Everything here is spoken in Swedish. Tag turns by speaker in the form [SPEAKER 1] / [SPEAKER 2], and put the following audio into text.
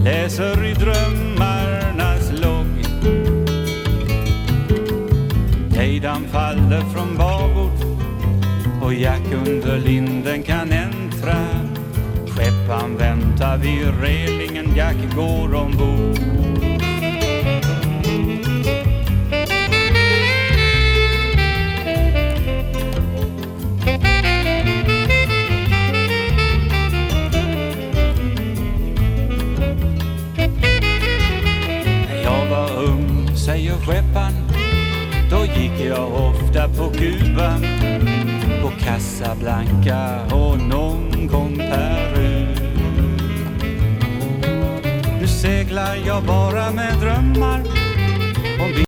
[SPEAKER 1] läser i drömmarnas logg. Tejdan faller från babord och Jack under linden kan äntra. Skeppan väntar vid relingen, Jack går ombord. När jag var ung, säger skeppan, då gick jag ofta på Kuba, på Casablanca och någon gång Peru. Nu seglar jag bara med drömmar